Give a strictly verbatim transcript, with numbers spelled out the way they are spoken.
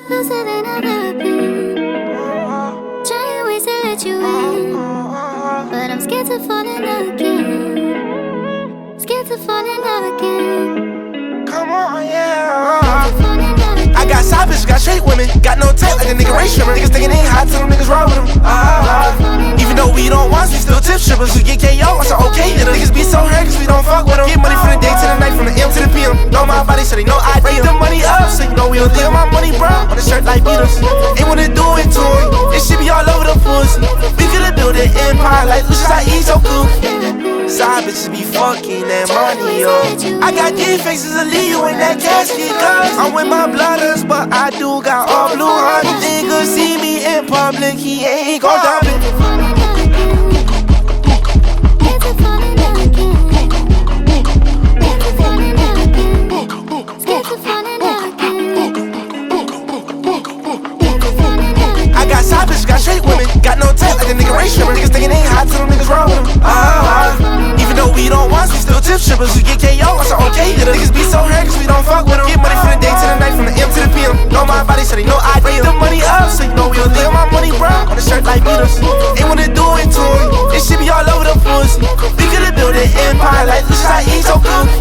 looser than I've ever been. Trying ways to let you in, but I'm scared to fall in love again. Scared to fall in love again. Come on, yeah. Scared to fall in love again. I got side bitches, got straight women. Got no tape like a nigga race stripper. Niggas thinking they hot till them niggas roll with them. Ah, ah. Even though we don't want, we still tip strippers. We get K O, it's okay hitter. Niggas be so hurt cause we don't fuck with them. Get money from the day to the night, from the M to the P M. Know my body, so they know I break the money up, so you know we don't deal my money, bro. On the shirt like Beatles. Ain't wanna do it to him. This shit be all over the pussy. We could've built an empire like Lucius, I eat so cool. Side bitches be fucking that money, yo. I got dead faces of Leo in that casket, cuz I'm with my blooders, but I do got all blue honey. Nigga see me in public, he ain't gon' dump it. I got side bitches, got straight women. Got no tape like a nigga race stripper. Niggas thinking they hot till them niggas roll with them. Ah, ah. Even though we don't want, we still tip strippers. We get K O, it's okay hitter. Niggas be so hurt cause we don't fuck with them. Get money from the day to the night, from the M to the P M. Know my body, so they know I break the money up, so you know we don't deal my money, bro. On the shirt like Beatles. Ain't wanna do it to him. This shit be all over the pussy. We could've built an empire like Lucius, I eat so good.